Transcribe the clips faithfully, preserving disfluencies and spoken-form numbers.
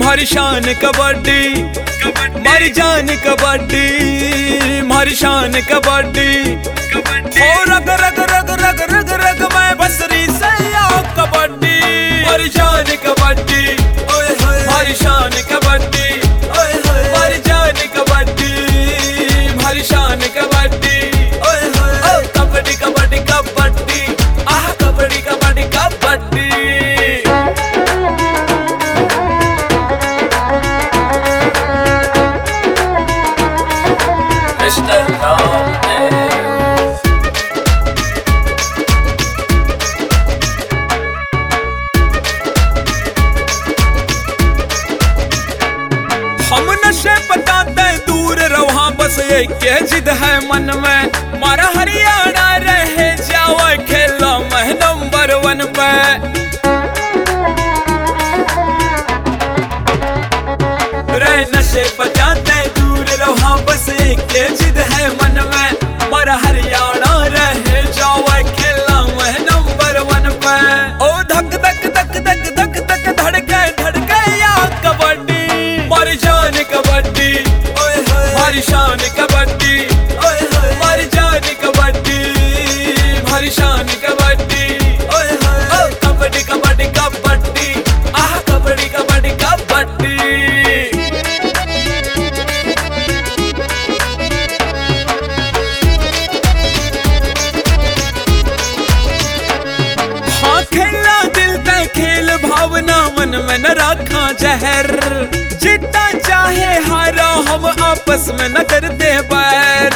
हमारी शान कबड्डी, हमारी जान कबड्डी, हमारी शान कबड्डी। ओ रग रग रग रग रग रग मैं बसरी से कबड्डी, हमारी जान कबड्डी, हमारी शान कबड्डी, हमारी जान कबड्डी, हमारी शान कबड्डी। कबड्डी कबड्डी कबड्डी, आह कबड्डी कबड्डी कबड्डी। हम नशे बताते दूर रहो, बस एक जिद है मन में, मारा हरियाणा रहे जाओ खेलो मैं नंबर वन पे। रे नशे बताते दूर रहो, बस एक जिद है मन में, मारा हरियाणा रहे जाओ खेलो मैं नंबर वन पे। ओ धक धक धक धक धक धक धड़के धड़के या कबड्डी, हमारी जान कबड्डी, हमारी शान कबड्डी, हमारी जान कबड्डी, हमारी शान कबड्डी। कबड्डी कबड्डी कबड्डी, आह कबड्डी कबड्डी कबड्डी। हाँ खेला दिल तय खेल भावना मन में न रखा जहर, जितना चाहे हारा हम आपस में न करते बैर।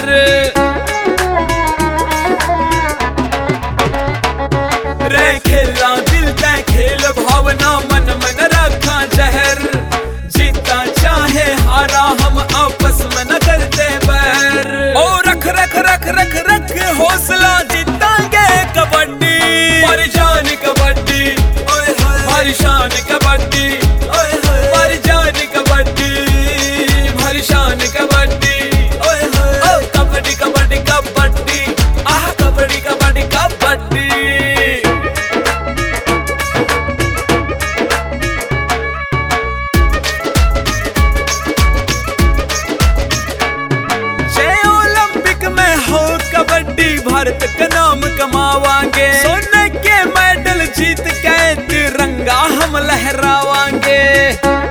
रे खेला दिल तय खेल भावना मन में न रखा जहर, जितना चाहे हारा हम आपस में न करते बैर। ओ रख रख रख रख रख हौसला जीतांगे कबड्डी, हमारी जान कबड्डी, हमारी शान कबड्डी, हमारी जान कबड्डी, हमारी शान कबड्डी। कबड्डी कबड्डी कबड्डी, आह कबड्डी कबड्डी कबड्डी। जय ओलंपिक में हो कबड्डी, भारत का नाम कमावांगे, सोने के मेडल जीत के तिरंगा हम लहरावांगे।